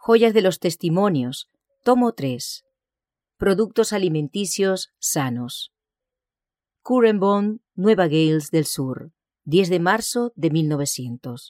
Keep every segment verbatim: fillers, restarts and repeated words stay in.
Joyas de los Testimonios, tomo tres. Productos alimenticios sanos. Currenbond, Nueva Gales del Sur, diez de marzo de mil novecientos.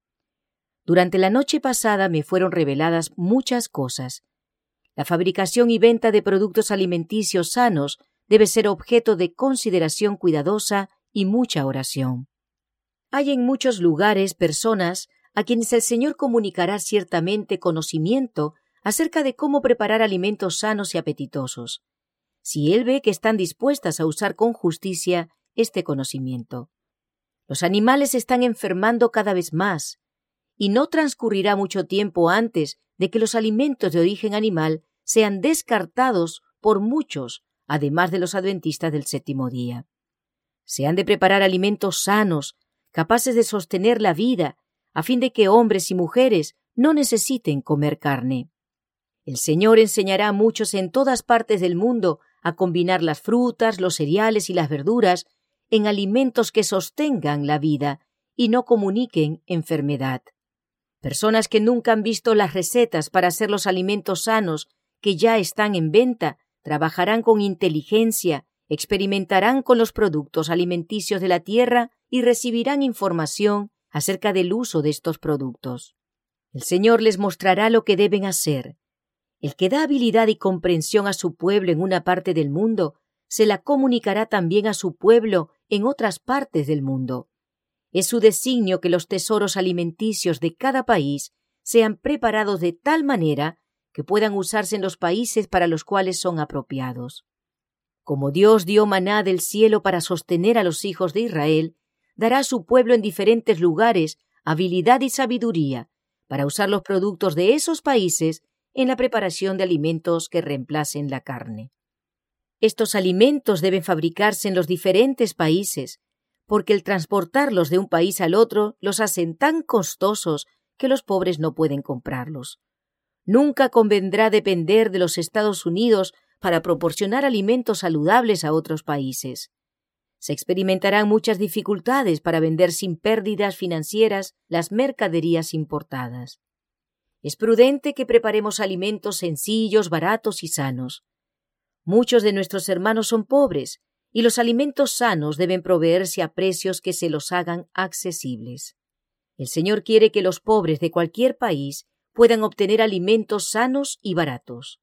Durante la noche pasada me fueron reveladas muchas cosas. La fabricación y venta de productos alimenticios sanos debe ser objeto de consideración cuidadosa y mucha oración. Hay en muchos lugares personas a quienes el Señor comunicará ciertamente conocimiento acerca de cómo preparar alimentos sanos y apetitosos, si Él ve que están dispuestas a usar con justicia este conocimiento. Los animales están enfermando cada vez más, y no transcurrirá mucho tiempo antes de que los alimentos de origen animal sean descartados por muchos, además de los adventistas del séptimo día. Se han de preparar alimentos sanos, capaces de sostener la vida, a fin de que hombres y mujeres no necesiten comer carne. El Señor enseñará a muchos en todas partes del mundo a combinar las frutas, los cereales y las verduras en alimentos que sostengan la vida y no comuniquen enfermedad. Personas que nunca han visto las recetas para hacer los alimentos sanos que ya están en venta, trabajarán con inteligencia, experimentarán con los productos alimenticios de la tierra y recibirán información acerca del uso de estos productos. El Señor les mostrará lo que deben hacer. El que da habilidad y comprensión a su pueblo en una parte del mundo, se la comunicará también a su pueblo en otras partes del mundo. Es su designio que los tesoros alimenticios de cada país sean preparados de tal manera que puedan usarse en los países para los cuales son apropiados. Como Dios dio maná del cielo para sostener a los hijos de Israel, dará a su pueblo en diferentes lugares habilidad y sabiduría para usar los productos de esos países en la preparación de alimentos que reemplacen la carne. Estos alimentos deben fabricarse en los diferentes países, porque el transportarlos de un país al otro los hacen tan costosos que los pobres no pueden comprarlos. Nunca convendrá depender de los Estados Unidos para proporcionar alimentos saludables a otros países. Se experimentarán muchas dificultades para vender sin pérdidas financieras las mercaderías importadas. Es prudente que preparemos alimentos sencillos, baratos y sanos. Muchos de nuestros hermanos son pobres, y los alimentos sanos deben proveerse a precios que se los hagan accesibles. El Señor quiere que los pobres de cualquier país puedan obtener alimentos sanos y baratos.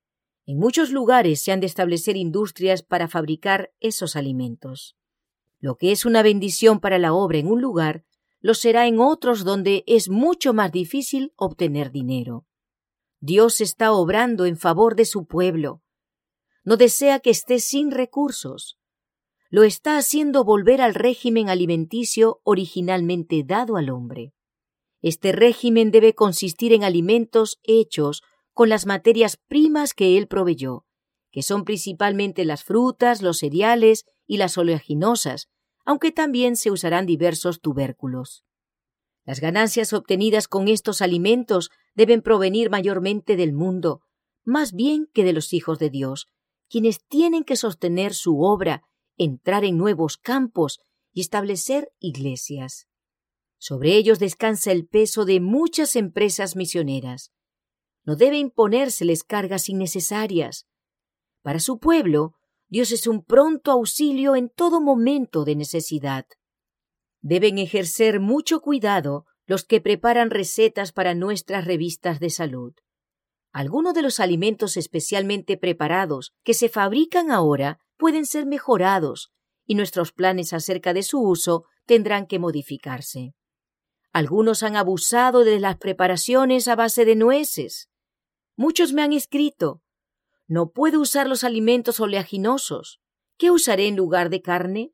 En muchos lugares se han de establecer industrias para fabricar esos alimentos. Lo que es una bendición para la obra en un lugar, lo será en otros donde es mucho más difícil obtener dinero. Dios está obrando en favor de su pueblo. No desea que esté sin recursos. Lo está haciendo volver al régimen alimenticio originalmente dado al hombre. Este régimen debe consistir en alimentos hechos con las materias primas que Él proveyó, que son principalmente las frutas, los cereales y las oleaginosas, aunque también se usarán diversos tubérculos. Las ganancias obtenidas con estos alimentos deben provenir mayormente del mundo, más bien que de los hijos de Dios, quienes tienen que sostener su obra, entrar en nuevos campos y establecer iglesias. Sobre ellos descansa el peso de muchas empresas misioneras. No debe imponérseles cargas innecesarias. Para su pueblo, Dios es un pronto auxilio en todo momento de necesidad. Deben ejercer mucho cuidado los que preparan recetas para nuestras revistas de salud. Algunos de los alimentos especialmente preparados que se fabrican ahora pueden ser mejorados y nuestros planes acerca de su uso tendrán que modificarse. Algunos han abusado de las preparaciones a base de nueces. Muchos me han escrito: no puedo usar los alimentos oleaginosos. ¿Qué usaré en lugar de carne?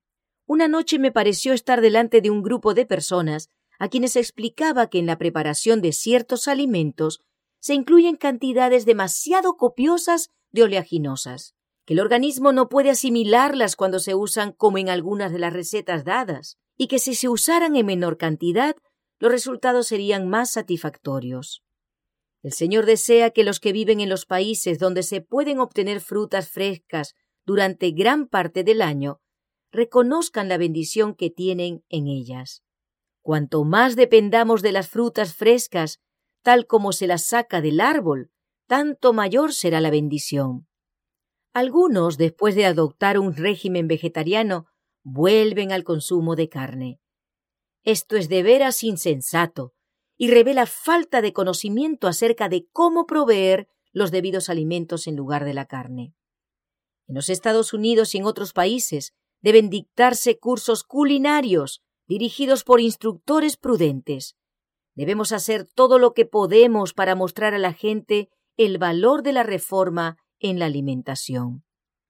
Una noche me pareció estar delante de un grupo de personas a quienes explicaba que en la preparación de ciertos alimentos se incluyen cantidades demasiado copiosas de oleaginosas, que el organismo no puede asimilarlas cuando se usan como en algunas de las recetas dadas, y que si se usaran en menor cantidad, los resultados serían más satisfactorios. El Señor desea que los que viven en los países donde se pueden obtener frutas frescas durante gran parte del año reconozcan la bendición que tienen en ellas. Cuanto más dependamos de las frutas frescas, tal como se las saca del árbol, tanto mayor será la bendición. Algunos, después de adoptar un régimen vegetariano, vuelven al consumo de carne. Esto es de veras insensato y revela falta de conocimiento acerca de cómo proveer los debidos alimentos en lugar de la carne. En los Estados Unidos y en otros países deben dictarse cursos culinarios dirigidos por instructores prudentes. Debemos hacer todo lo que podemos para mostrar a la gente el valor de la reforma en la alimentación.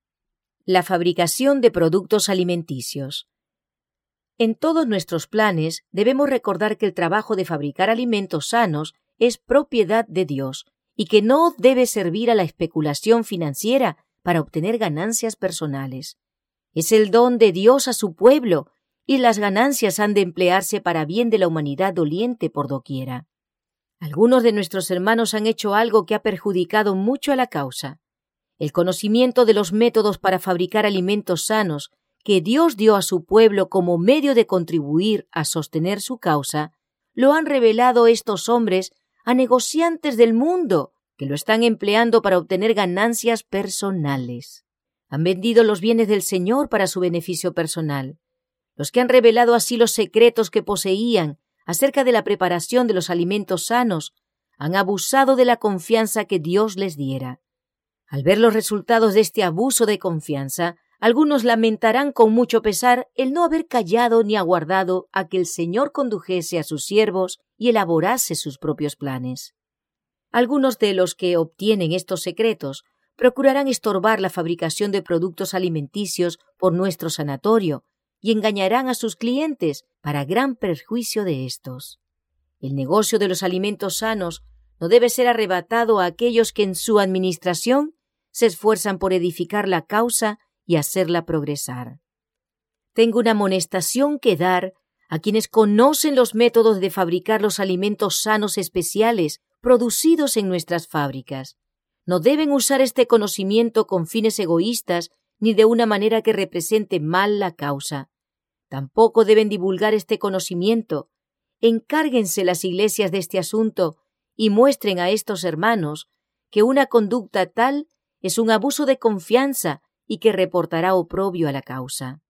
La fabricación de productos alimenticios. En todos nuestros planes debemos recordar que el trabajo de fabricar alimentos sanos es propiedad de Dios y que no debe servir a la especulación financiera para obtener ganancias personales. Es el don de Dios a su pueblo y las ganancias han de emplearse para bien de la humanidad doliente por doquiera. Algunos de nuestros hermanos han hecho algo que ha perjudicado mucho a la causa. El conocimiento de los métodos para fabricar alimentos sanos que Dios dio a su pueblo como medio de contribuir a sostener su causa, lo han revelado estos hombres a negociantes del mundo que lo están empleando para obtener ganancias personales. Han vendido los bienes del Señor para su beneficio personal. Los que han revelado así los secretos que poseían acerca de la preparación de los alimentos sanos han abusado de la confianza que Dios les diera. Al ver los resultados de este abuso de confianza, algunos lamentarán con mucho pesar el no haber callado ni aguardado a que el Señor condujese a sus siervos y elaborase sus propios planes. Algunos de los que obtienen estos secretos procurarán estorbar la fabricación de productos alimenticios por nuestro sanatorio y engañarán a sus clientes para gran perjuicio de éstos. El negocio de los alimentos sanos no debe ser arrebatado a aquellos que en su administración se esfuerzan por edificar la causa y hacerla progresar. Tengo una amonestación que dar a quienes conocen los métodos de fabricar los alimentos sanos especiales producidos en nuestras fábricas. No deben usar este conocimiento con fines egoístas ni de una manera que represente mal la causa. Tampoco deben divulgar este conocimiento. Encárguense las iglesias de este asunto y muestren a estos hermanos que una conducta tal es un abuso de confianza y que reportará oprobio a la causa.